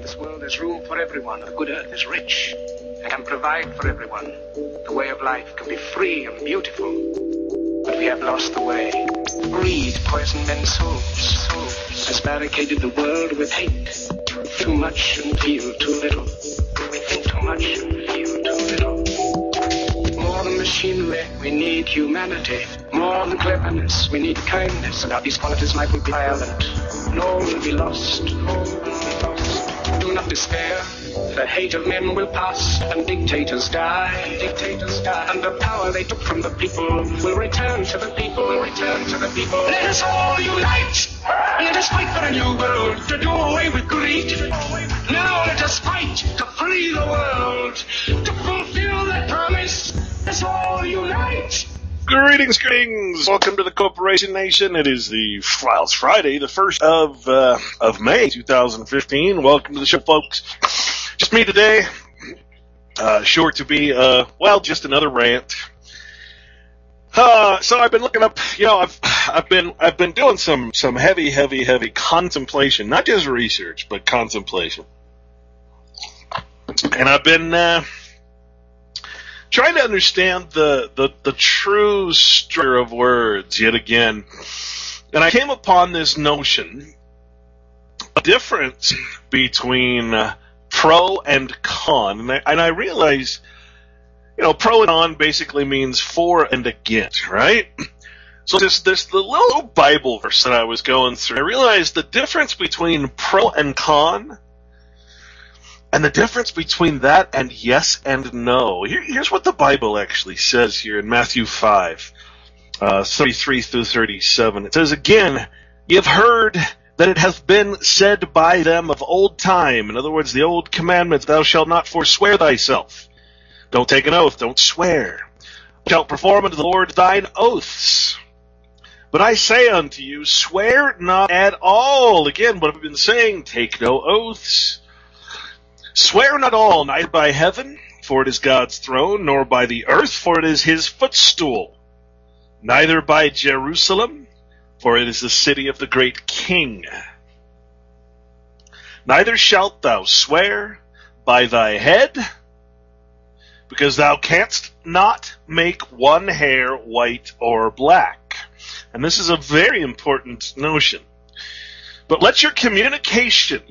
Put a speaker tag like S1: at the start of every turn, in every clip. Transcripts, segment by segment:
S1: this world there's room for everyone. The good earth is rich and can provide for everyone. The way of life can be free and beautiful. But we have lost the way. Greed poisoned men's souls, has barricaded the world with hate. Too much and feel too little. We think too much and feel too little. More than machinery, we need humanity. More than cleverness, we need kindness. Without these qualities, life will be violent. And all will be lost. All will be lost. Do not despair. The hate of men will pass, and dictators die. Dictators die. And the power they took from the people will return to the people. Will return to the people. Let us all unite. Let us fight for a new world, to do away with greed. Now let us fight to free the world, to fulfill that promise. Let us all unite.
S2: Greetings. Welcome to the Corporation Nation. It is the Files Friday, the 1st of May, 2015. Welcome to the show, folks. Just me today. Sure to be, just another rant. So I've been looking up, I've been doing some heavy contemplation, not just research, but contemplation. And I've been, trying to understand the true structure of words yet again. And I came upon this notion, a difference between pro and con. And I realized, pro and con basically means for and against, right? So this the little Bible verse that I was going through, I realized the difference between pro and con, and the difference between that and yes and no. Here's what the Bible actually says here in Matthew 5, 33 through 37. It says, "Again, ye have heard that it hath been said by them of old time," in other words, the old commandments, "Thou shalt not forswear thyself. Don't take an oath, don't swear. Thou shalt perform unto the Lord thine oaths. But I say unto you, swear not at all." Again, what I've been saying, take no oaths. "Swear not all, neither by heaven, for it is God's throne, nor by the earth, for it is his footstool, neither by Jerusalem, for it is the city of the great King. Neither shalt thou swear by thy head, because thou canst not make one hair white or black." And this is a very important notion. "But let your communication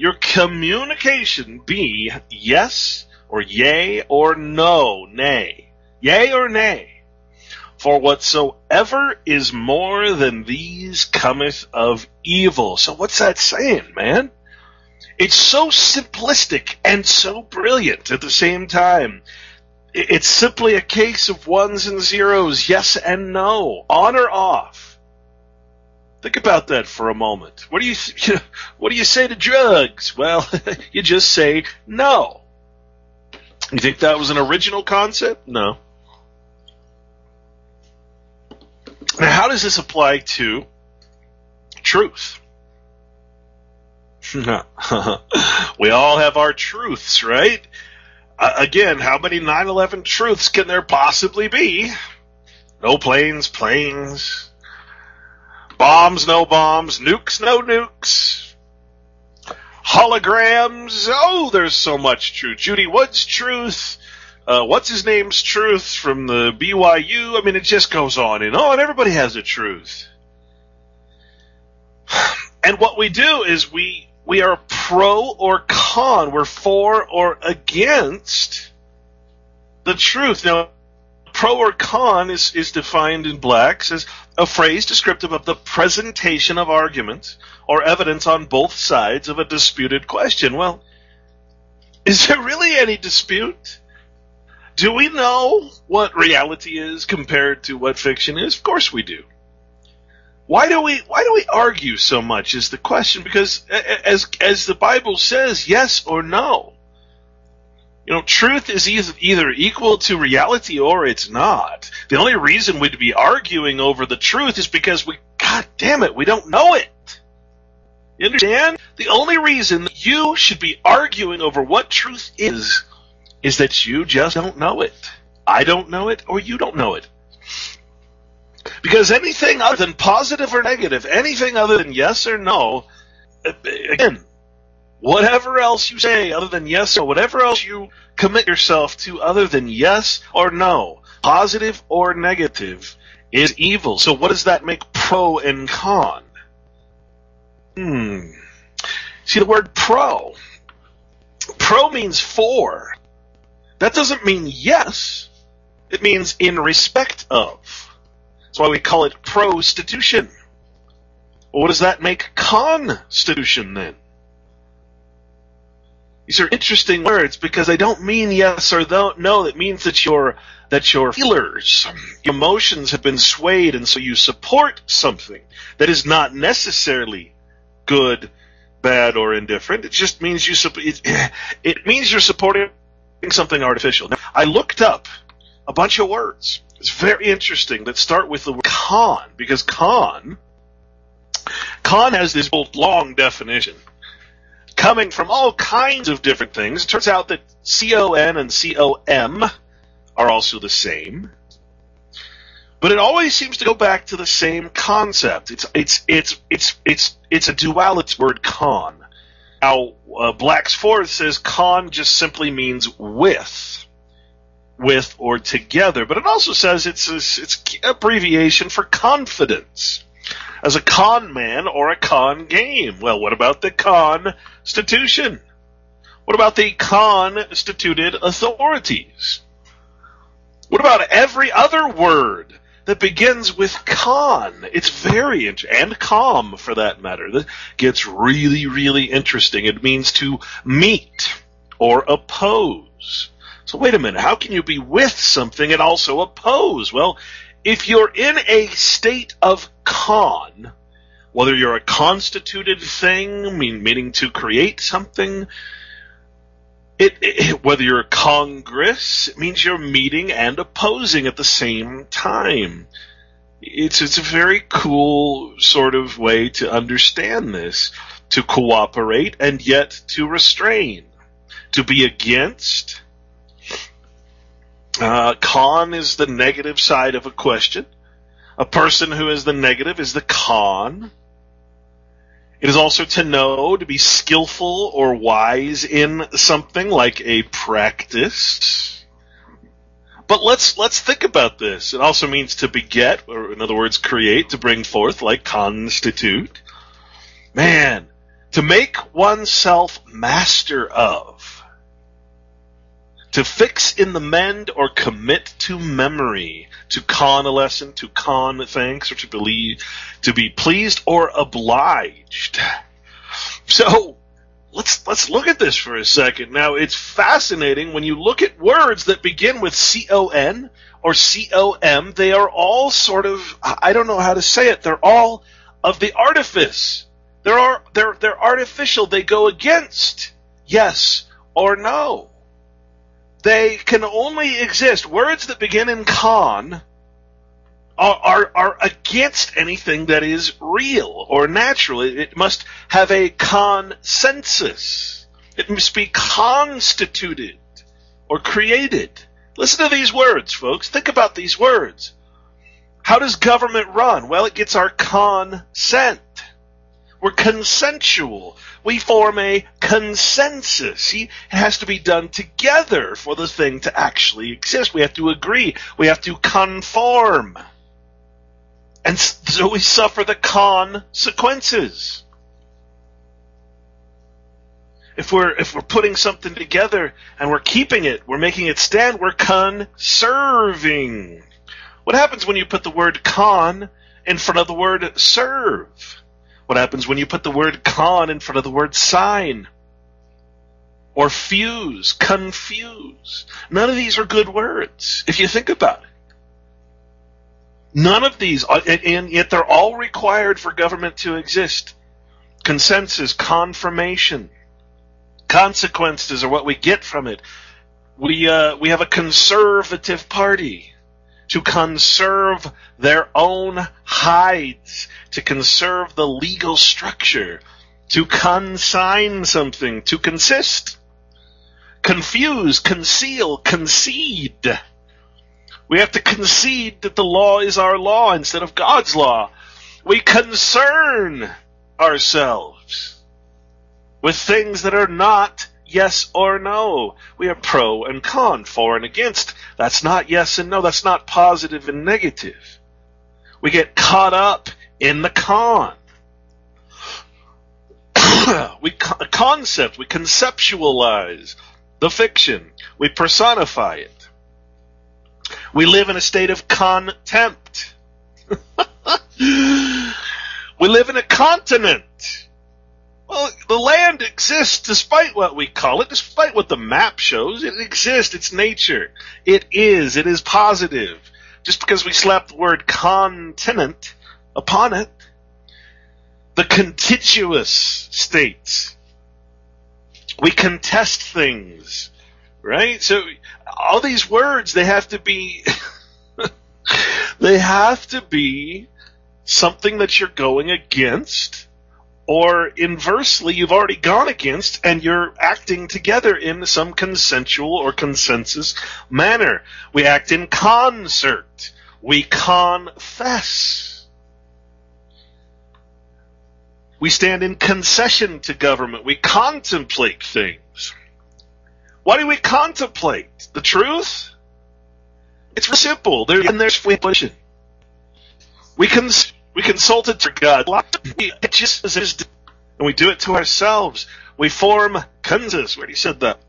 S2: be yes or yea or no, nay. Yea or nay. For whatsoever is more than these cometh of evil." So what's that saying, man? It's so simplistic and so brilliant at the same time. It's simply a case of ones and zeros, yes and no, on or off. Think about that for a moment. What do you say to drugs? Well, you just say no. You think that was an original concept? No. Now, how does this apply to truth? We all have our truths, right? Again, how many 9/11 truths can there possibly be? No planes. Bombs, no bombs. Nukes, no nukes. Holograms. Oh, there's so much truth. Judy Wood's truth. What's his name's truth from the BYU. I mean, it just goes on and on. Everybody has a truth. And what we do is we are pro or con. We're for or against the truth. Now, pro or con is defined in Blacks as a phrase descriptive of the presentation of argument or evidence on both sides of a disputed question. Well, is there really any dispute? Do we know what reality is compared to what fiction is? Of course we do. Why do we argue so much is the question, because as the Bible says, yes or no. Truth is either equal to reality or it's not. The only reason we'd be arguing over the truth is because we don't know it. You understand? The only reason that you should be arguing over what truth is that you just don't know it. I don't know it, or you don't know it. Because anything other than positive or negative, anything other than yes or no, again, whatever else you say other than yes or whatever else you commit yourself to other than yes or no, positive or negative, is evil. So what does that make pro and con? See the word pro. Pro means for. That doesn't mean yes. It means in respect of. That's why we call it prostitution. Well, what does that make constitution then? These are interesting words because they don't mean yes or no. It means that your feelers, your emotions have been swayed, and so you support something that is not necessarily good, bad, or indifferent. It just means it means you're supporting something artificial. Now, I looked up a bunch of words. It's very interesting that start with the word con, because con has this long definition coming from all kinds of different things. It turns out that C-O-N and C-O-M are also the same. But it always seems to go back to the same concept. It's a duality word, con. Now, Black's Fourth says con just simply means with or together. But it also says it's abbreviation for confidence. As a con man or a con game. Well, what about the Constitution? What about the constituted authorities? What about every other word that begins with con? It's very interesting. And calm, for that matter. That gets really, really interesting. It means to meet or oppose. So wait a minute. How can you be with something and also oppose? Well, if you're in a state of con, whether you're a constituted thing, meaning to create something, whether you're a Congress, it means you're meeting and opposing at the same time. It's a very cool sort of way to understand this, to cooperate and yet to restrain, to be against. Con is the negative side of a question. A person who is the negative is the con. It is also to know, to be skillful or wise in something like a practice. But let's think about this. It also means to beget, or in other words, create, to bring forth, like constitute. Man, to make oneself master of. To fix in the mend or commit to memory, to convalescent, to con thanks, or to be pleased or obliged. So let's look at this for a second. Now, it's fascinating when you look at words that begin with C-O-N or C-O-M. They are all sort of, I don't know how to say it. They're all of the artifice. They're artificial. They go against yes or no. They can only exist. Words that begin in con are against anything that is real or natural. It must have a consensus. It must be constituted or created. Listen to these words, folks. Think about these words. How does government run? Well, it gets our consent. We're consensual. We form a consensus. See, it has to be done together for the thing to actually exist. We have to agree. We have to conform. And so we suffer the consequences. If we're putting something together and we're keeping it, we're making it stand, we're conserving. What happens when you put the word con in front of the word serve? What happens when you put the word con in front of the word sign? Or fuse, confuse. None of these are good words, if you think about it. None of these, and yet they're all required for government to exist. Consensus, confirmation. Consequences are what we get from it. We have a conservative party. To conserve their own hides, to conserve the legal structure, to consign something, to consist, confuse, conceal, concede. We have to concede that the law is our law instead of God's law. We concern ourselves. with things that are not yes or no. We have pro and con, for and against. That's not yes and no. That's not positive and negative. We get caught up in the con. We conceptualize the fiction. We personify it. We live in a state of contempt. We live in a continent. Well, the land exists despite what we call it, despite what the map shows. It exists. It's nature. It is positive. Just because we slap the word continent upon it. The contiguous states. We contest things, right? So all these words, they have to be something that you're going against, or inversely, you've already gone against and you're acting together in some consensual or consensus manner. We act in concert. We confess. We stand in concession to government. We contemplate things. Why do we contemplate? The truth? It's real simple. There's position. We consulted to God. It just as it is, and we do it to ourselves. We form consensus. Where he said that?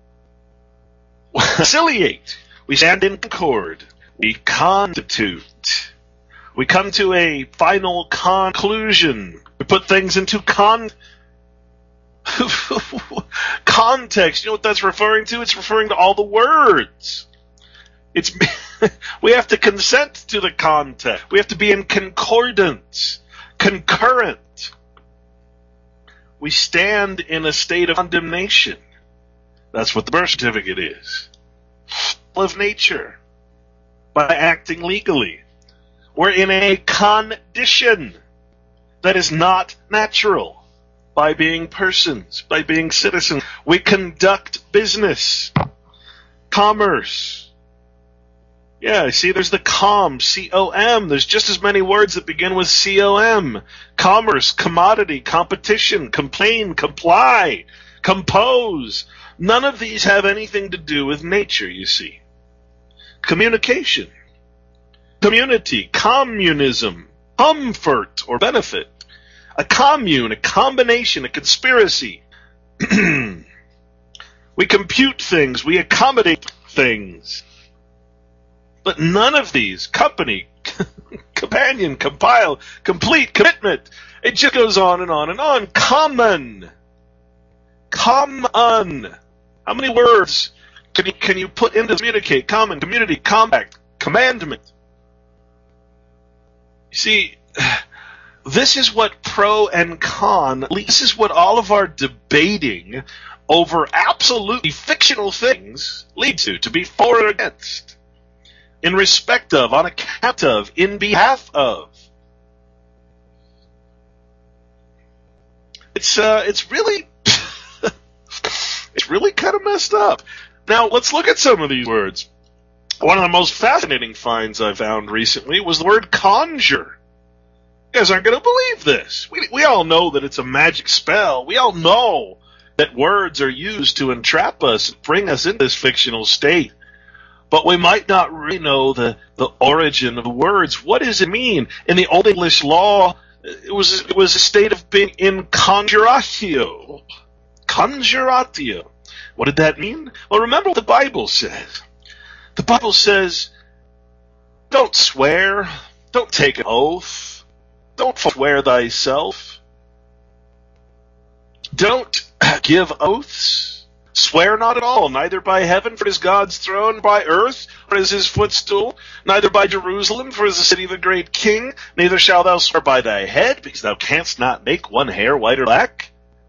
S2: Conciliate. We stand in concord. We constitute. We come to a final conclusion. We put things into context. You know what that's referring to? It's referring to all the words. We have to consent to the context. We have to be in concordance, concurrent. We stand in a state of condemnation. That's what the birth certificate is. Of nature. By acting legally. We're in a condition that is not natural. By being persons, by being citizens. We conduct business, commerce. Yeah, see, there's the C-O-M. There's just as many words that begin with C-O-M. Commerce, commodity, competition, complain, comply, compose. None of these have anything to do with nature, you see. Communication, community, communism, comfort or benefit. A commune, a combination, a conspiracy. We compute things, we accommodate things. But none of these, company, companion, compile, complete, commitment, it just goes on and on and on. Common. How many words can you put into communicate? Common, community, compact, commandment. You see, this is what pro and con, this is what all of our debating over absolutely fictional things leads to be for or against. In respect of, on account of, in behalf of. It's really it's really kind of messed up. Now let's look at some of these words. One of the most fascinating finds I found recently was the word conjure. You guys aren't going to believe this. We all know that it's a magic spell. We all know that words are used to entrap us and bring us into this fictional state. But we might not really know the origin of the words. What does it mean? In the Old English law, it was a state of being in conjuratio. Conjuratio. What did that mean? Well, remember what the Bible says. The Bible says, don't swear, don't take an oath, don't swear thyself, don't give oaths. Swear not at all, neither by heaven, for it is God's throne, by earth, for it is his footstool, neither by Jerusalem, for it is the city of the great king, neither shalt thou swear by thy head, because thou canst not make one hair white or black.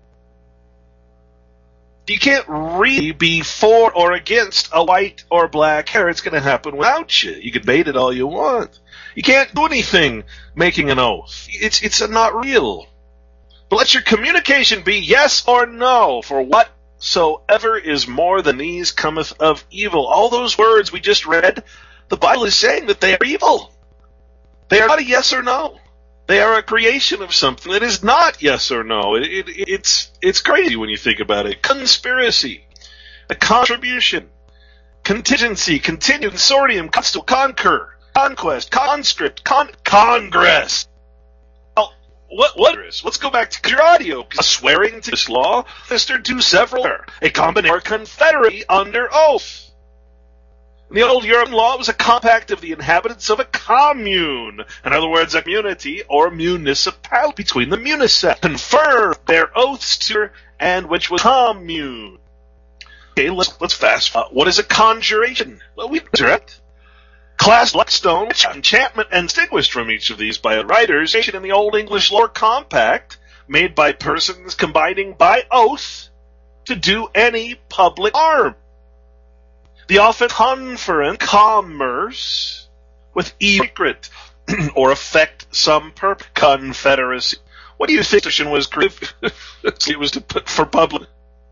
S2: You can't really be for or against a white or black hair. It's going to happen without you. You can debate it all you want. You can't do anything making an oath. It's not real. But let your communication be yes or no, for whatsoever is more than these cometh of evil. All those words we just read, the Bible is saying that they are evil. They are not a yes or no. They are a creation of something that is not yes or no. It's crazy when you think about it. Conspiracy, a contribution, contingency, continue, consortium, constable, concur, conquest, conscript, congress. Well, what is? Let's go back to your audio. Swearing to this law, Mr. Do several, a combination or confederate under oath. In the old European law, it was a compact of the inhabitants of a commune. In other words, a community or municipality between the municeps. Confer their oaths to, and which was commune. Okay, let's fast forward. What is a conjuration? Well, we direct. Class Blackstone, enchantment, and distinguished from each of these by writers in the Old English law compact made by persons combining by oath to do any public harm. The often conference commerce with secret or affect some purpose. Confederacy. What do you think it was created? It was to put for public.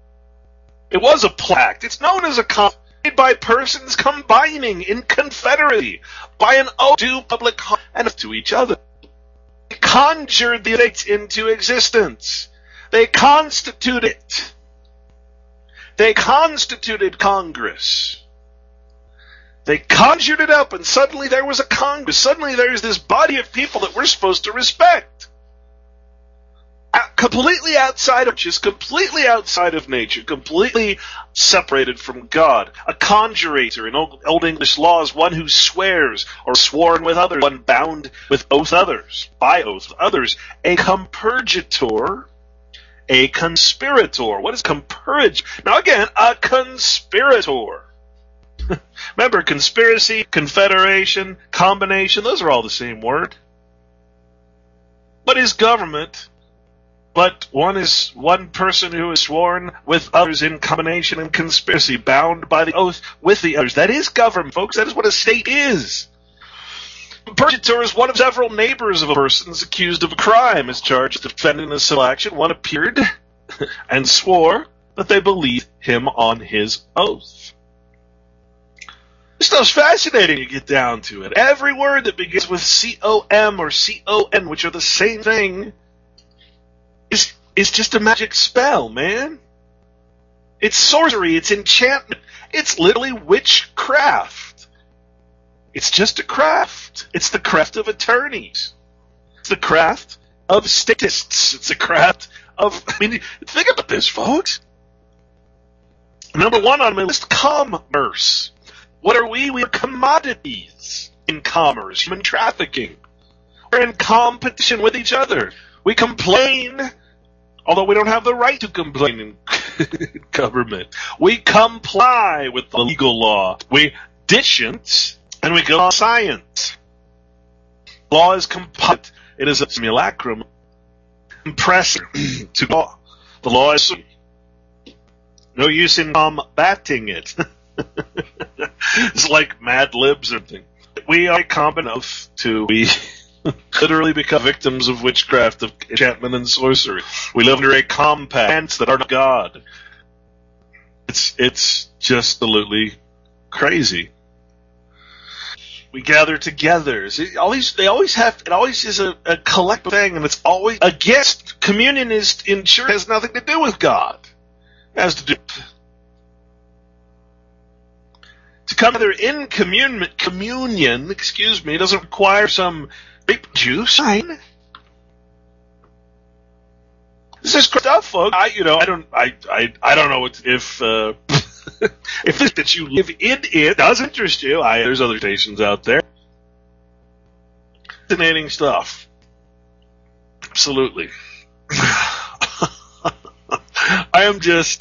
S2: It was a pact. It's known as a compact made by persons combining in confederacy by an oath to public harm and to each other. They conjured the states into existence. They constituted it. They constituted Congress. They conjured it up, and suddenly there was a Congress. Suddenly there's this body of people that we're supposed to respect. Completely outside of just completely outside of nature, completely separated from God. A conjurator in Old English law is one who swears or sworn with others, one bound with oath others, by oath others. A compurgator, a conspirator. What is compurge? Now again, a conspirator. Remember, conspiracy, confederation, combination, those are all the same word. What is government? But one is one person who is sworn with others in combination and conspiracy, bound by the oath with the others. That is government, folks. That is what a state is. Purgator is one of several neighbors of a person accused of a crime. Is charged with defending a civil action. One appeared and swore that they believed him on his oath. This stuff's fascinating you get down to it. Every word that begins with C-O-M or C-O-N, which are the same thing, is just a magic spell, man. It's sorcery, it's enchantment, it's literally witchcraft. It's just a craft. It's the craft of attorneys. It's the craft of statists. It's the craft of, think about this, folks. Number one on my list, commerce. What are we? We are commodities in commerce, human trafficking. We're in competition with each other. We complain, although we don't have the right to complain in government. We comply with the legal law. We dissent, and we go on science. Law is composite. It is a simulacrum. Compressor to law. The law is no use in combating it. It's like Mad Libs or something. We are common enough to be literally become victims of witchcraft, of enchantment and sorcery. We live under a compact that are not God. It's just absolutely crazy. We gather together. It always is a collective thing, and it's always against communion. Has nothing to do with God. It has to do. To come together in communion, doesn't require some grape juice. This is stuff, folks. I don't know if this that you live in it does interest you. There's other stations out there. Fascinating stuff. Absolutely. I am just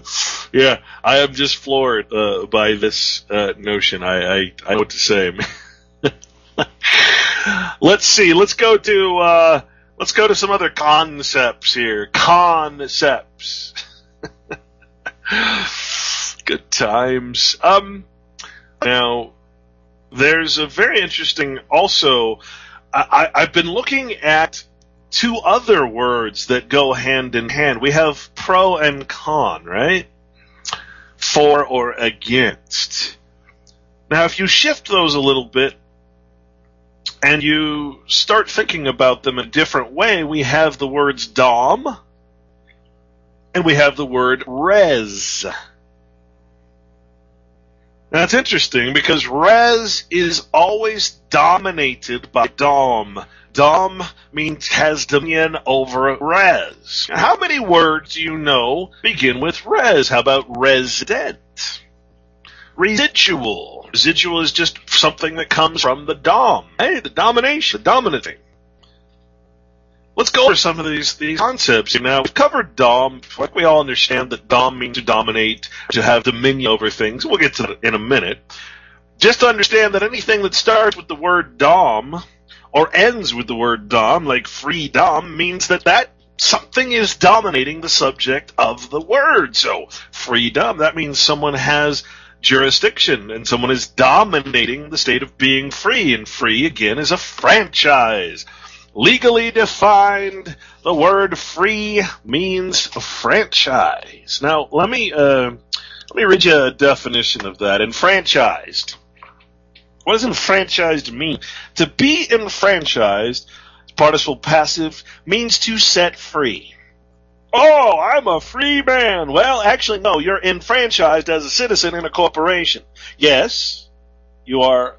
S2: floored by this notion. I don't know what to say. Let's see. Let's go to some other concepts here. Concepts. Good times. Now, there's a very interesting. Also, I've been looking at two other words that go hand in hand. We have pro and con, right? For or against. Now, if you shift those a little bit, and you start thinking about them in a different way, we have the words dom, and we have the word res. Now, it's interesting because res is always dominated by dom. Dom means has dominion over res. How many words do you know begin with res? How about resident? Residual. Residual is just something that comes from the dom. Hey, the domination, the dominant thing. Let's go over some of these concepts. Now, we've covered dom. Like we all understand that dom means to dominate, to have dominion over things. We'll get to that in a minute. Just understand that anything that starts with the word dom or ends with the word dom, like freedom, means that something is dominating the subject of the word. So, freedom, that means someone has jurisdiction, and someone is dominating the state of being free, and free, again, is a franchise. Legally defined, the word free means a franchise. Now, let me read you a definition of that. Enfranchised. What does enfranchised mean? To be enfranchised, participle passive, means to set free. Oh, I'm a free man. Well, actually, no, you're enfranchised as a citizen in a corporation. Yes, you are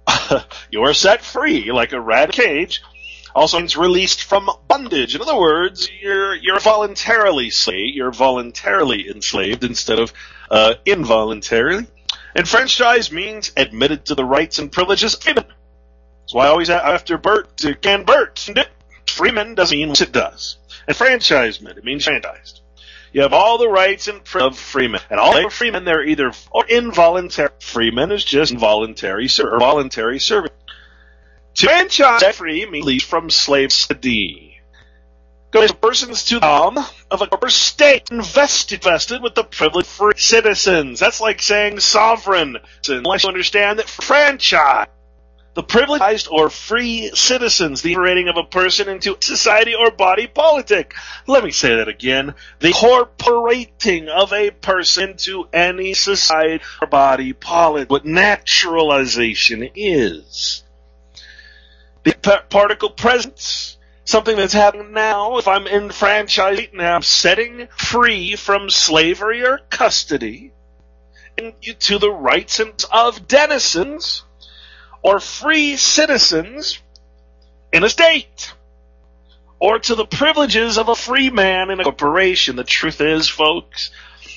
S2: set free, like a rat in a cage. Also means released from bondage. In other words, you're voluntarily slave. You're voluntarily enslaved instead of involuntarily. Enfranchised means admitted to the rights and privileges of freemen. That's why I always after Bert to can Bert. Freeman doesn't mean what it does. Enfranchisement, it means franchised. You have all the rights and privileges of freemen. And all freemen, they're either or involuntary. Freeman is just involuntary or voluntary service. To franchise free means released from slavery. Goes persons to the dom of a corporate state invested with the privilege of free citizens. That's like saying sovereign. Unless you understand that franchise, the privileged or free citizens, the incorporating of a person into society or body politic. Let me say that again. The incorporating of a person into any society or body politic. What naturalization is. The particle presence. Something that's happening now. If I'm enfranchised now, I'm setting free from slavery or custody to the rights of denizens or free citizens in a state, or to the privileges of a free man in a corporation. The truth is, folks,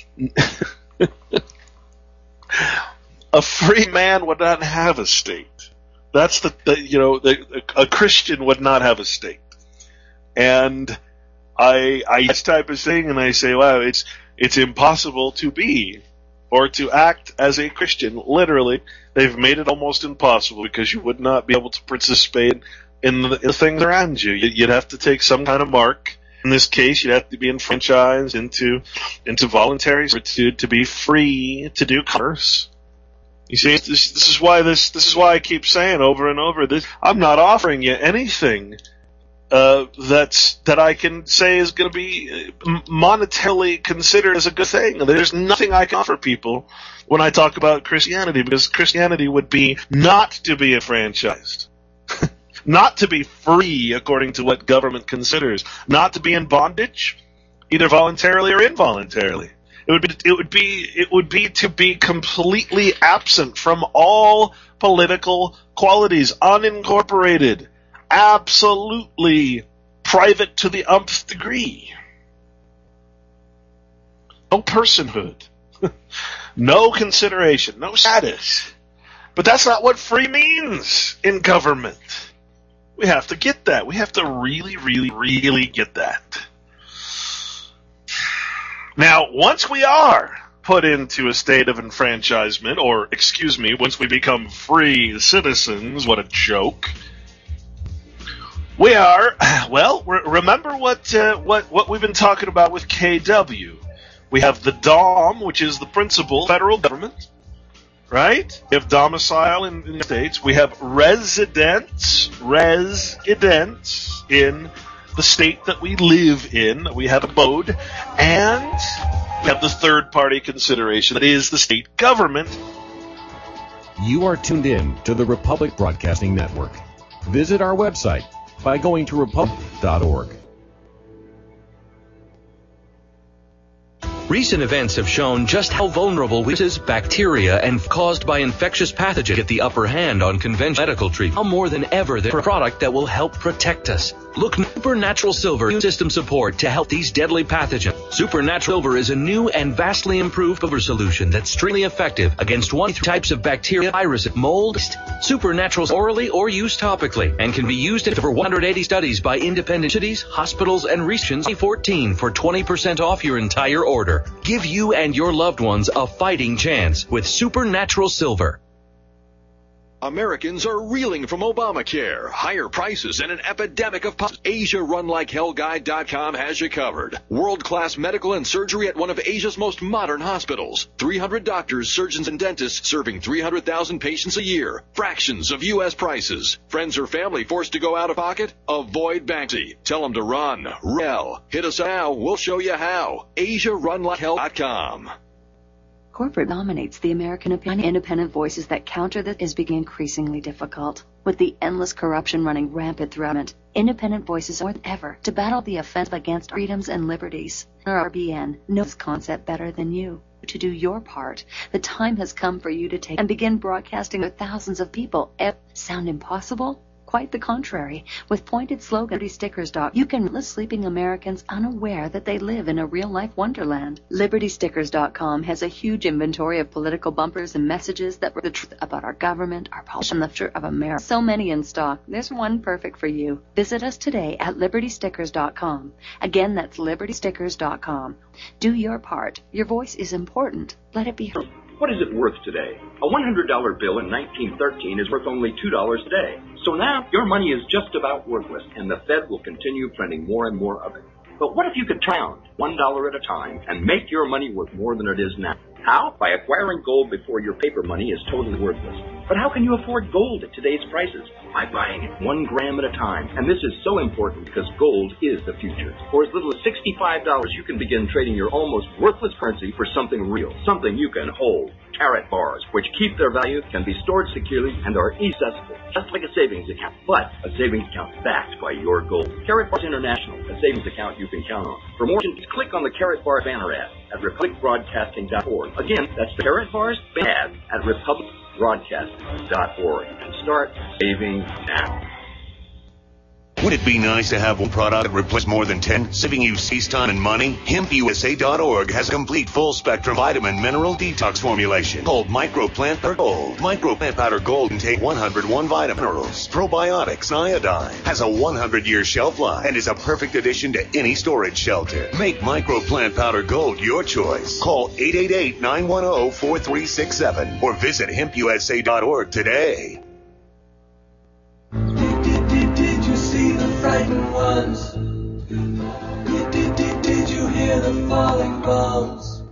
S2: a free man would not have a state. That's a Christian would not have a state. And I this type of thing, and I say, wow, it's impossible to be or to act as a Christian. Literally, they've made it almost impossible because you would not be able to participate in the things around you. You'd have to take some kind of mark. In this case, you'd have to be enfranchised into voluntary servitude to be free to do commerce. You see, this is why I keep saying over and over this. I'm not offering you anything that I can say is going to be monetarily considered as a good thing. There's nothing I can offer people when I talk about Christianity, because Christianity would be not to be enfranchised, not to be free according to what government considers, not to be in bondage, either voluntarily or involuntarily. It would be to be completely absent from all political qualities, unincorporated. Absolutely private to the nth degree. No personhood. No consideration. No status. But that's not what free means in government. We have to get that. We have to really, really, really get that. Now, once we are put into a state of enfranchisement, or, once we become free citizens, what a joke. We are, remember what we've been talking about with KW. We have the DOM, which is the principal federal government, right? We have domicile in the states. We have residents in the state that we live in, that we have abode, and we have the third-party consideration, that is the state government.
S3: You are tuned in to the Republic Broadcasting Network. Visit our website by going to republic.org.
S4: Recent events have shown just how vulnerable viruses, bacteria, and caused by infectious pathogens get the upper hand on conventional medical treatment. Now more than ever, there's a product that will help protect us. Look, Supernatural Silver immune system support to help these deadly pathogens. Supernatural Silver is a new and vastly improved silver solution that's extremely effective against 1 types of bacteria, viruses, mold. Supernatural orally or used topically and can be used in over 180 studies by independent cities, hospitals, and researchers. 2014 for 20% off your entire order. Give you and your loved ones a fighting chance with Supernatural Silver.
S5: Americans are reeling from Obamacare, higher prices, and an epidemic of AsiaRunLikeHellGuide.com has you covered. World-class medical and surgery at one of Asia's most modern hospitals. 300 doctors, surgeons, and dentists serving 300,000 patients a year. Fractions of U.S. prices. Friends or family forced to go out of pocket? Avoid bankruptcy. Tell them to run. Hit us now. We'll show you how. AsiaRunLikeHell.com.
S6: Corporate dominates the American opinion. Independent voices that counter this is becoming increasingly difficult. With the endless corruption running rampant throughout it, independent voices more than ever to battle the offensive against freedoms and liberties. RBN knows this concept better than you. To do your part, the time has come for you to take and begin broadcasting to thousands of people. Sound impossible? Quite the contrary. With pointed slogan LibertyStickers.com, you can let sleeping Americans unaware that they live in a real-life wonderland. LibertyStickers.com has a huge inventory of political bumpers and messages that bring the truth about our government, our politics, and the future of America. So many in stock. There's one perfect for you. Visit us today at LibertyStickers.com. Again, that's LibertyStickers.com. Do your part. Your voice is important. Let it be heard.
S7: What is it worth today? A $100 bill in 1913 is worth only $2 today. So now your money is just about worthless, and the Fed will continue printing more and more of it. But what if you could pound $1 at a time and make your money worth more than it is now? How? By acquiring gold before your paper money is totally worthless. But how can you afford gold at today's prices? By buying it 1 gram at a time. And this is so important because gold is the future. For as little as $65, you can begin trading your almost worthless currency for something real, something you can hold. Carrot bars, which keep their value, can be stored securely and are accessible, just like a savings account. But a savings account backed by your gold. Carrot Bars International, a savings account you can count on. For more information, click on the Carrot Bar banner ad at republicbroadcasting.org. Again, that's the Carrot Bars ad at republicbroadcasting.org. And start saving now.
S8: Would it be nice to have one product that replaces more than 10, saving you space, time, and money? HempUSA.org has a complete full-spectrum vitamin mineral detox formulation called Microplant Powder Gold. Microplant Powder Gold contains 101 vitamin minerals, probiotics, and iodine, has a 100-year shelf life, and is a perfect addition to any storage shelter. Make Microplant Powder Gold your choice. Call 888-910-4367 or visit HempUSA.org today.
S9: Frightened ones. Did you hear the falling bombs?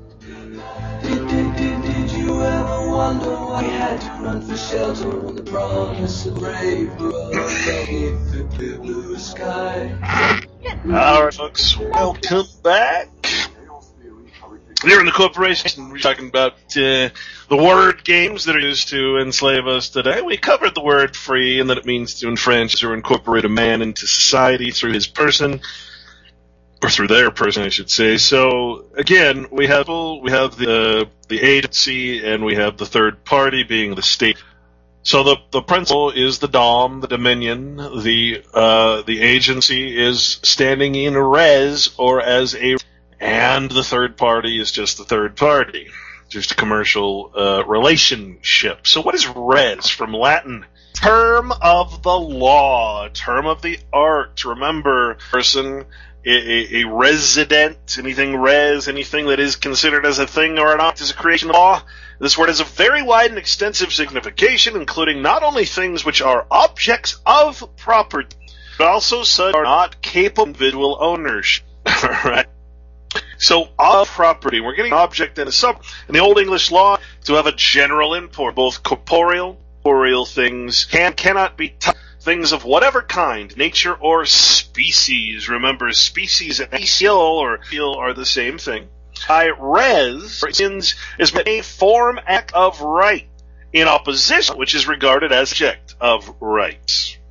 S9: Did you ever wonder why we had to run for shelter when the promise of brave world beneath the clear blue sky?
S2: Alright, folks, welcome back. Here in the corporation, we're talking about the word games that are used to enslave us today. We covered the word free and that it means to enfranchise or incorporate a man into society through his person, or through their person, I should say. So, again, we have the agency and we have the third party being the state. So the principle is the dom, the dominion, the agency is standing in res or as a, and the third party is just the third party, just a commercial relationship. So what is res from Latin? Term of the law, term of the art. Remember, person, a resident, anything res, anything that is considered as a thing or an act is a creation of law. This word has a very wide and extensive signification, including not only things which are objects of property, but also such are not capable of individual ownership. Right? So, of property, we're getting an object and a sub. In the Old English law, to have a general import, both corporeal things cannot be things of whatever kind, nature or species. Remember, species and feel are the same thing. Res is a form of right in opposition, which is regarded as object of rights.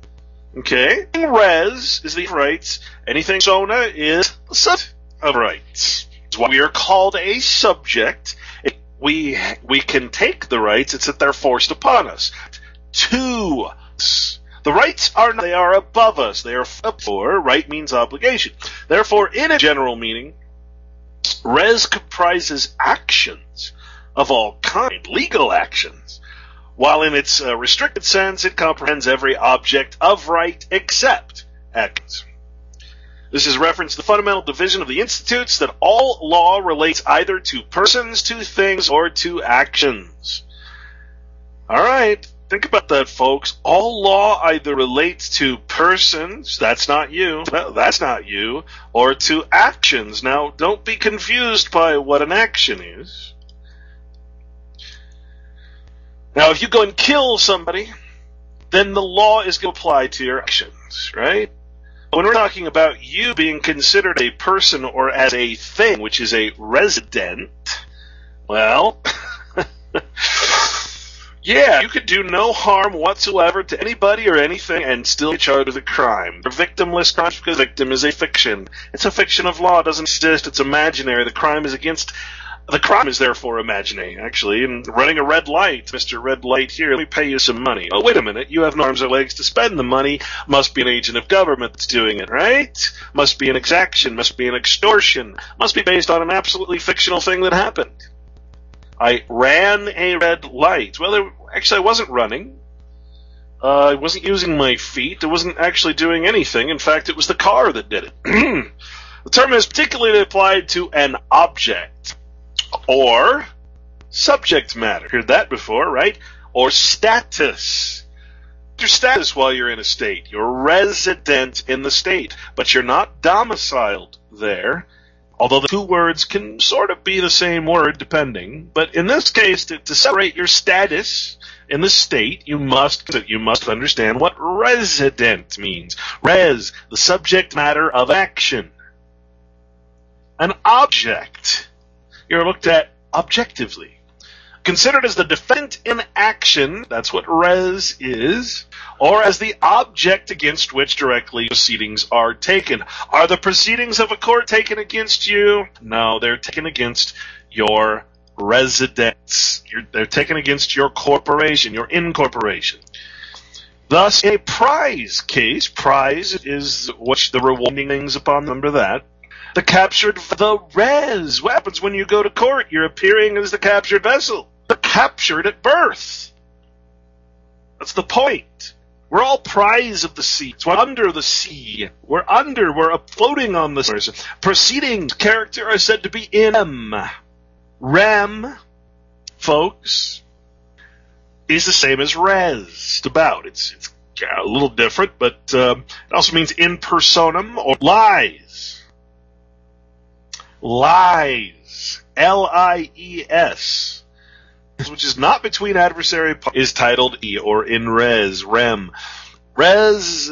S2: Okay? Res is the rights. Anything persona is the subject of rights. That's why we are called a subject. We can take the rights, it's that they're forced upon us. To us. The rights they are above us. They are for, right means obligation. Therefore, in a general meaning, res comprises actions of all kind, legal actions, while in its restricted sense, it comprehends every object of right except actions. This is reference to the fundamental division of the institutes that all law relates either to persons, to things, or to actions. All right. Think about that, folks. All law either relates to persons, that's not you, or to actions. Now, don't be confused by what an action is. Now, if you go and kill somebody, then the law is going to apply to your actions, right? When we're talking about you being considered a person or as a thing, which is a resident, well, yeah, you could do no harm whatsoever to anybody or anything and still be charged with a crime. They're victimless crimes because victim is a fiction. It's a fiction of law. It doesn't exist. It's imaginary. The crime is therefore imaginary, actually. And running a red light, Mr. Red Light here, let me pay you some money. Oh, wait a minute. You have no arms or legs to spend the money. Must be an agent of government that's doing it, right? Must be an exaction. Must be an extortion. Must be based on an absolutely fictional thing that happened. I ran a red light. Well, actually, I wasn't running. I wasn't using my feet. I wasn't actually doing anything. In fact, it was the car that did it. The term is particularly applied to an object or subject matter. Heard that before, right? Or status. Your status while you're in a state. You're resident in the state, but you're not domiciled there. Although the two words can sort of be the same word, depending. But in this case, to separate your status in the state, you must understand what resident means. Res, the subject matter of action. An object. You're looked at objectively. Considered as the defendant in action, that's what res is, or as the object against which directly proceedings are taken. Are the proceedings of a court taken against you? No, they're taken against your residence. They're taken against your corporation, your incorporation. Thus, in a prize case, prize is what the rewarding things upon, remember that. The captured, the res. What happens when you go to court? You're appearing as the captured vessel. The captured at birth. That's the point. We're all prize of the sea. We're under the sea. We're floating on the sea. Proceedings, character are said to be in rem. Rem, folks, is the same as res. It's about. It's a little different, but it also means in personam or lies. Lies. Lies. Which is not between adversary parties, is titled E or in res, rem. Res,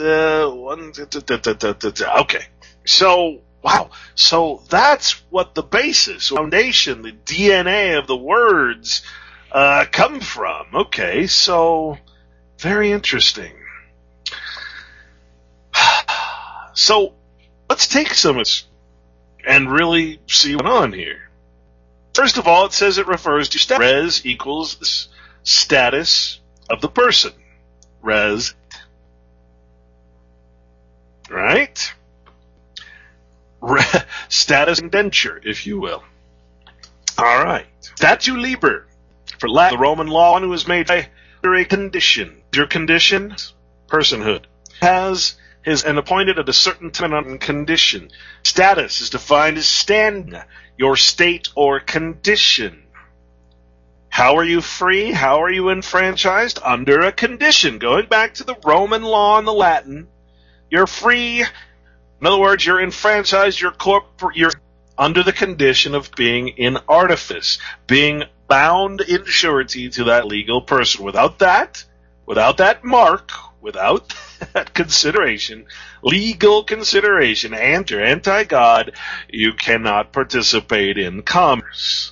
S2: okay. So, wow. So that's what the basis, foundation, the DNA of the words come from. Okay, so very interesting. So let's take some of this and really see what's going on here. First of all, it says it refers to status. Res equals status of the person. Res. Right? Status indenture, if you will. All right. Statu liber. For Latin, the Roman law, one who is made by a condition. Your condition, personhood, has and appointed at a certain time and condition. Status is defined as stand, your state or condition. How are you free? How are you enfranchised? Under a condition. Going back to the Roman law and the Latin, you're free. In other words, you're enfranchised, you're under the condition of being in artifice, being bound in surety to that legal person. Without that mark, without that consideration, legal consideration, anti-God, you cannot participate in commerce.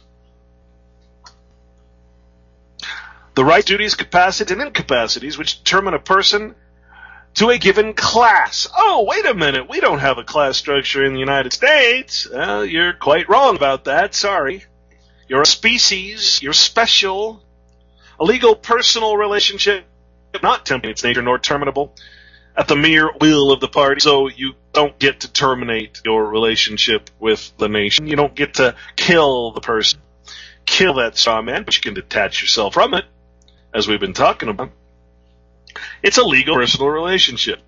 S2: The rights, duties, capacities, and incapacities which determine a person to a given class. Oh, wait a minute, we don't have a class structure in the United States. You're quite wrong about that, sorry. You're a species, you're special. A legal personal relationship, not temporary in its nature nor terminable at the mere will of the party, so you don't get to terminate your relationship with the nation. You don't get to kill the person, kill that straw man, but you can detach yourself from it, as we've been talking about. It's a legal personal relationship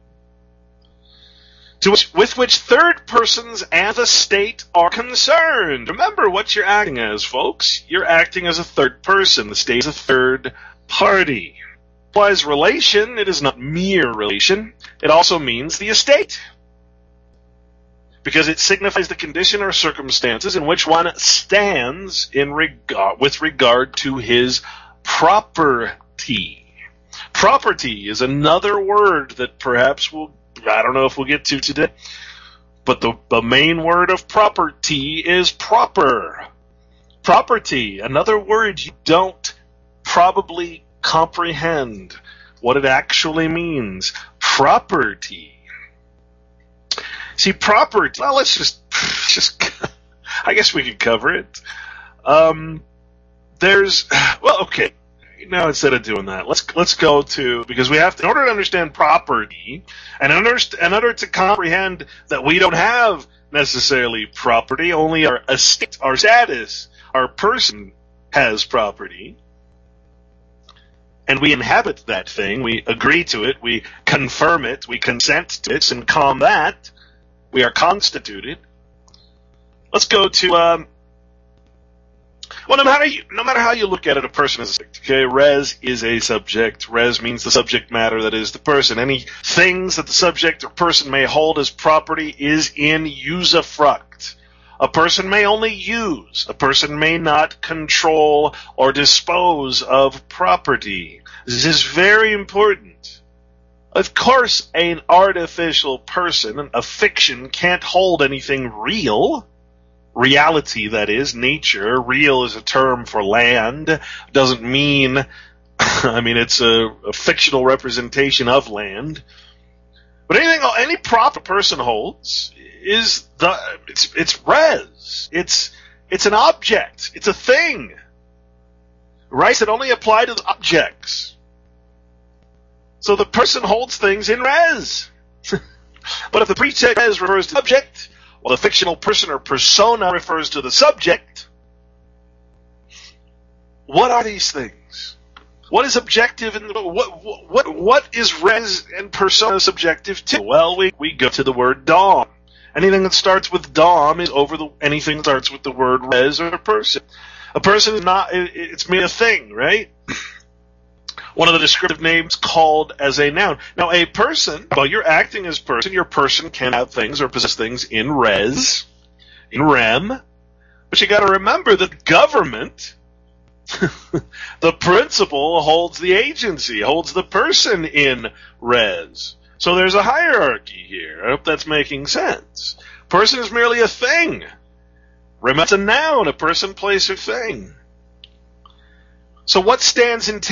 S2: with which third persons and the state are concerned. Remember what you're acting as, folks. You're acting as a third person. The state is a third party. It implies relation. It is not mere relation. It also means the estate, because it signifies the condition or circumstances in which one stands with regard to his property. Property is another word that perhaps I don't know if we'll get to today, but the main word of property is proper. Property, another word you don't probably comprehend what it actually means. Property. See, property, well, let's just I guess we could cover it. Okay. Now, instead of doing that, let's go to, because we have to, in order to understand property, and in order to comprehend that we don't have necessarily property, only our estate, our status, our person has property, and we inhabit that thing, we agree to it, we confirm it, we consent to it, and combat, we are constituted. Let's go to, well, no matter how you look at it, a person is a subject. Okay, res is a subject. Res means the subject matter, that is the person. Any things that the subject or person may hold as property is in usufruct. A person may only use. A person may not control or dispose of property. This is very important. Of course, an artificial person, a fiction, can't hold anything real. Reality, that is, nature. Real is a term for land. Doesn't mean, it's a fictional representation of land. But any prop a person holds is it's res. It's an object. It's a thing. Rights that only apply to the objects. So the person holds things in res. But if the pretext res refers to the object, while the fictional person or persona refers to the subject, what are these things? What is objective and what is res and persona subjective to? Well, we go to the word dom. Anything that starts with dom is anything that starts with the word res or person. A person is not, it's merely a thing, right? One of the descriptive names called as a noun. Now, a person, while you're acting as person, your person can have things or possess things in res, in rem, but you got to remember that government, the principal holds the agency, holds the person in res. So there's a hierarchy here. I hope that's making sense. Person is merely a thing. Rem is a noun, a person, place, or thing. So what stands in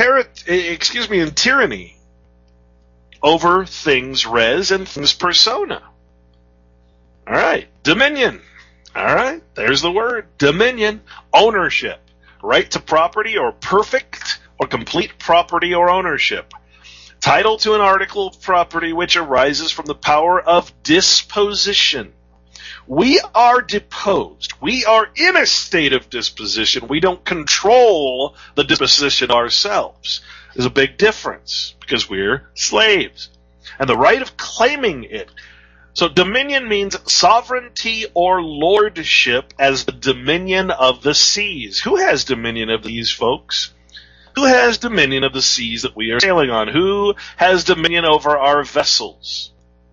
S2: tyranny over things res and things persona? All right, dominion. All right, there's the word, dominion. Ownership, right to property or perfect or complete property or ownership. Title to an article of property which arises from the power of disposition. We are deposed. We are in a state of disposition. We don't control the disposition ourselves. There's a big difference because we're slaves. And the right of claiming it. So dominion means sovereignty or lordship as the dominion of the seas. Who has dominion of these, folks? Who has dominion of the seas that we are sailing on? Who has dominion over our vessels?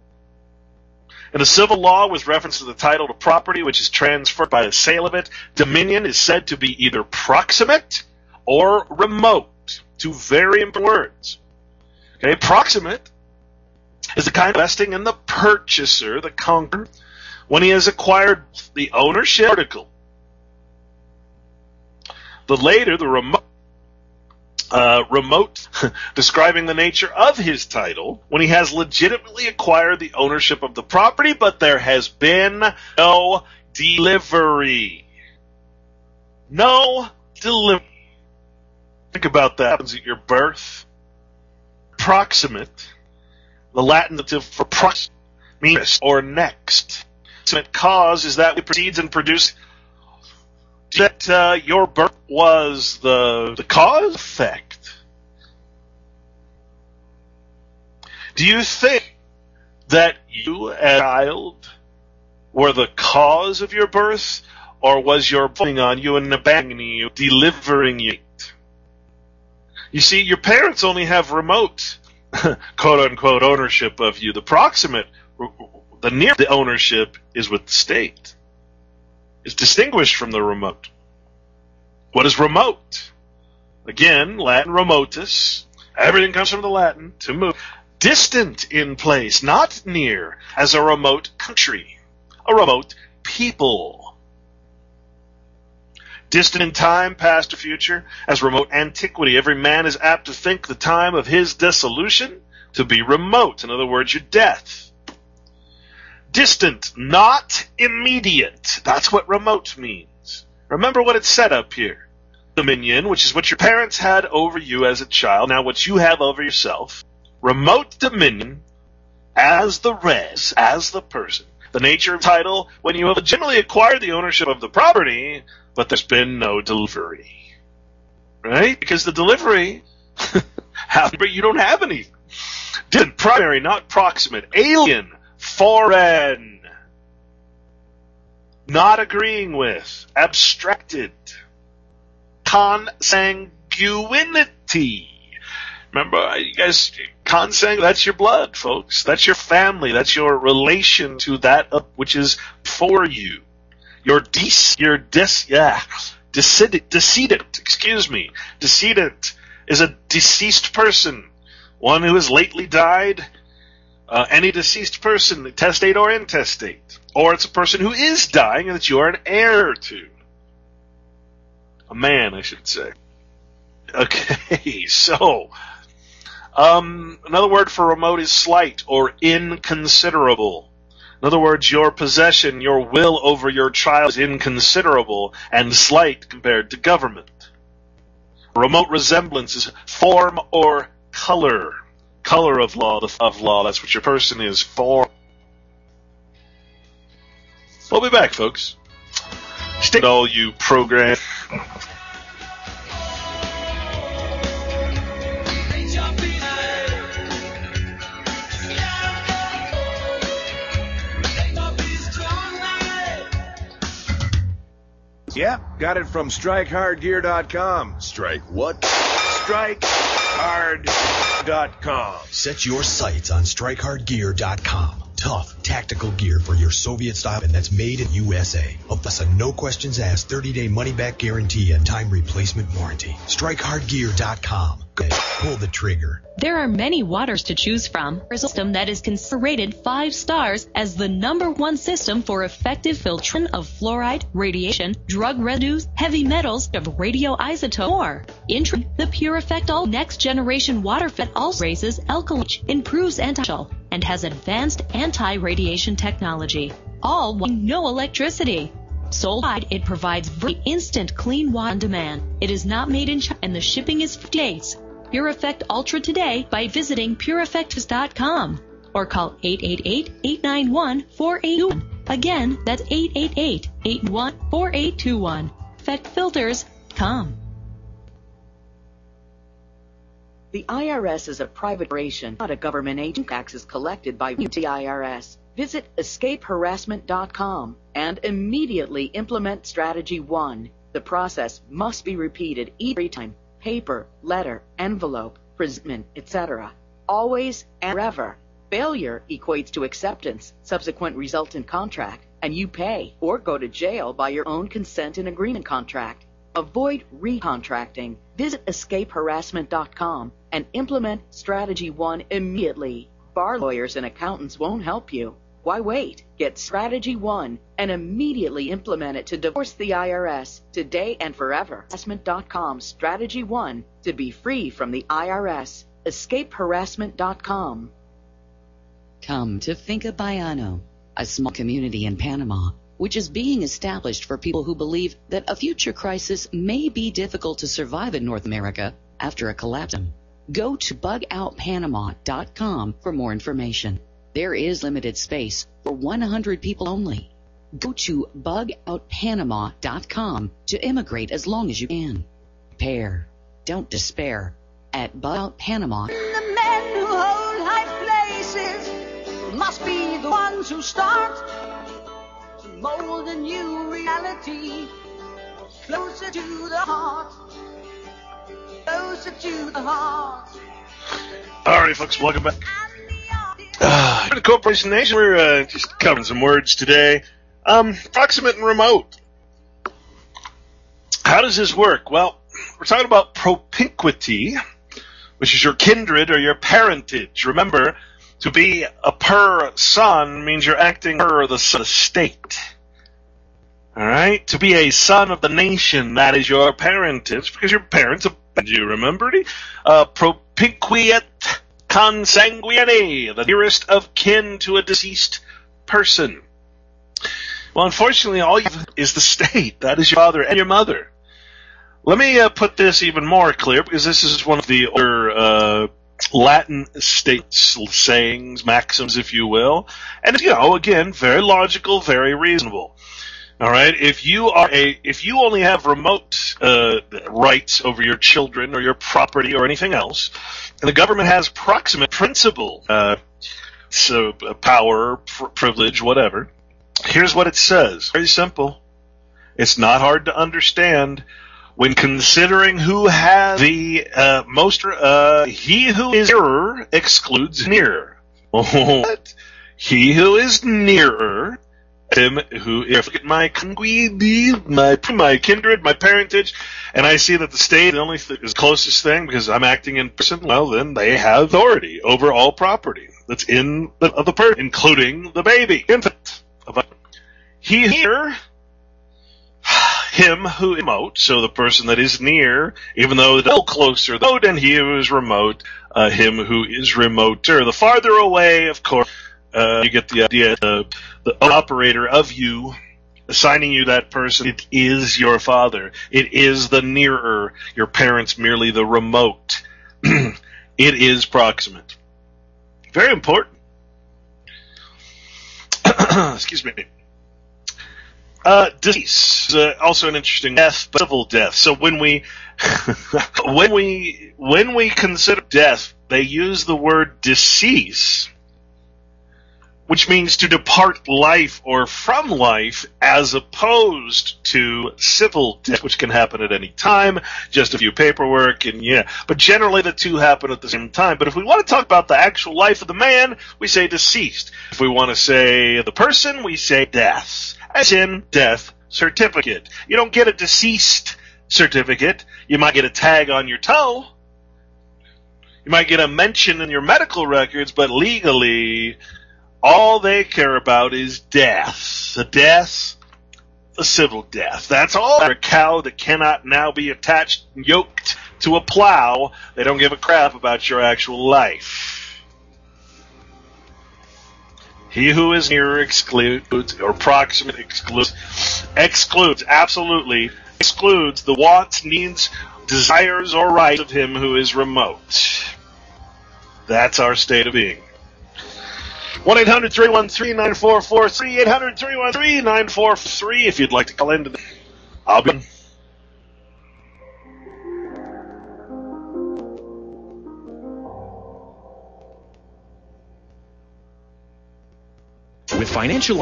S2: In the civil law, with reference to the title to property, which is transferred by the sale of it, dominion is said to be either proximate or remote. Two very important words. Okay, proximate is the kind of vesting in the purchaser, the conqueror, when he has acquired the ownership article. The later, the remote, remote, describing the nature of his title when he has legitimately acquired the ownership of the property, but there has been no delivery. No delivery. Think about that. Happens at your birth. Proximate, the Latin for prox, means or next. Proximate cause is that it proceeds and produces that your birth was the cause effect. Do you think that you as a child were the cause of your birth, or was your pulling on you and abandoning you, delivering you? You see, your parents only have remote, quote-unquote, ownership of you. The proximate, the near the ownership is with the state. It's distinguished from the remote. What is remote? Again, Latin remotus. Everything comes from the Latin, to move. Distant in place, not near, as a remote country, a remote people. Distant in time, past or future, as remote antiquity. Every man is apt to think the time of his dissolution to be remote. In other words, your death. Distant, not immediate. That's what remote means. Remember what it said up here. Dominion, which is what your parents had over you as a child, now what you have over yourself. Remote dominion as the res, as the person. The nature of title, when you have legitimately acquired the ownership of the property, but there's been no delivery. Right? Because the delivery, but you don't have any. Distant, primary, not proximate. Alien, foreign. Not agreeing with. Abstracted. Consanguinity. Remember, you guys, consang, that's your blood, folks. That's your family. That's your relation to that which is for you. Decedent, Decedent is a deceased person, one who has lately died. Any deceased person, testate or intestate. Or it's a person who is dying and that you are an heir to. A man, I should say. Okay, so another word for remote is slight or inconsiderable. In other words, your possession, your will over your child is inconsiderable and slight compared to government. Remote resemblance is form or color. Color of law, that's what your person is, form. We'll be back, folks. Stay with all you program.
S10: Yep, got it from StrikeHardGear.com.
S5: Strike what?
S10: StrikeHard.com.
S11: Set your sights on StrikeHardGear.com. Tough, tactical gear for your Soviet style, and that's made in USA. Plus a no-questions-asked 30-day money-back guarantee and time replacement warranty. StrikeHardGear.com. Pull the trigger.
S12: There are many waters to choose from. There's a system that is rated 5 stars as the #1 system for effective filtration of fluoride, radiation, drug residues, heavy metals, of radioisotope, or the Pure Effect All Next Generation Water Fit also raises alkalinity, improves and has advanced anti-radiation technology. All with no electricity. Sold, it provides instant clean water on demand. It is not made in China and the shipping is 50 days. Pure Effect Ultra today by visiting pureeffects.com or call 888-891-4821. Again, that's 888-891-4821. EffectFilters.com.
S13: The IRS is a private corporation, not a government agent. Taxes collected by the IRS. Visit escapeharassment.com and immediately implement Strategy 1. The process must be repeated every time. Paper, letter, envelope, presentment, etc. Always and forever. Failure equates to acceptance, subsequent resultant contract, and you pay or go to jail by your own consent and agreement contract. Avoid recontracting. Visit escapeharassment.com and implement Strategy 1 immediately. Bar lawyers and accountants won't help you. Why wait? Get Strategy 1 and immediately implement it to divorce the IRS today and forever. Harassment.com Strategy 1 to be free from the IRS. EscapeHarassment.com.
S14: Come to Finca Baiano, a small community in Panama, which is being established for people who believe that a future crisis may be difficult to survive in North America after a collapse. Go to bugoutpanama.com for more information. There is limited space for 100 people only. Go to bugoutpanama.com to immigrate as long as you can. Prepare. Don't despair. At Bugout
S15: The men who hold high places must be the ones who start to mold a new reality. Closer to the heart. Closer to the heart.
S2: All right, folks, welcome back. The Corporation Nation, we're just covering some words today. Proximate and remote. How does this work? Well, we're talking about propinquity, which is your kindred or your parentage. Remember, to be a son means you're acting per the state. All right? To be a son of the nation, that is your parentage, because your parents abandoned you, remember? Propinquiet consanguine, the nearest of kin to a deceased person. Well, unfortunately, all you have is the state. That is your father and your mother. Let me put this even more clear, because this is one of the older Latin states sayings, maxims, if you will. And, again, very logical, very reasonable. All right? If you only have remote rights over your children or your property or anything else, and the government has proximate principle, power, privilege, whatever, here's what it says. Very simple. It's not hard to understand. When considering who has the he who is nearer excludes nearer. What? He who is nearer, him who, if I look at my kindred, my parentage, and I see that the state only is the closest thing because I'm acting in person, well, then they have authority over all property that's in of the person, including the baby, infant. He here, him who is remote, so the person that is near, even though they're closer, and he who is remote, him who is remoter. The farther away, of course, you get the idea, the operator of you, assigning you that person, it is your father. It is the nearer, your parents merely the remote. It is proximate. Very important. Excuse me. Decease, also an interesting death, but civil death. So when we consider death, they use the word decease, which means to depart life or from life, as opposed to civil death, which can happen at any time, just a few paperwork, but generally the two happen at the same time. But if we want to talk about the actual life of the man, we say deceased. If we want to say the person, we say death. As in death certificate. You don't get a deceased certificate. You might get a tag on your toe. You might get a mention in your medical records, but legally, all they care about is death. The death, the civil death. That's all. For a cow that cannot now be attached, yoked to a plow, they don't give a crap about your actual life. He who is nearer excludes, or proximate excludes, absolutely excludes the wants, needs, desires, or rights of him who is remote. That's our state of being. 1-800-313-9443, 800-313-9443, if you'd like to call into the... I'll be...
S4: With financial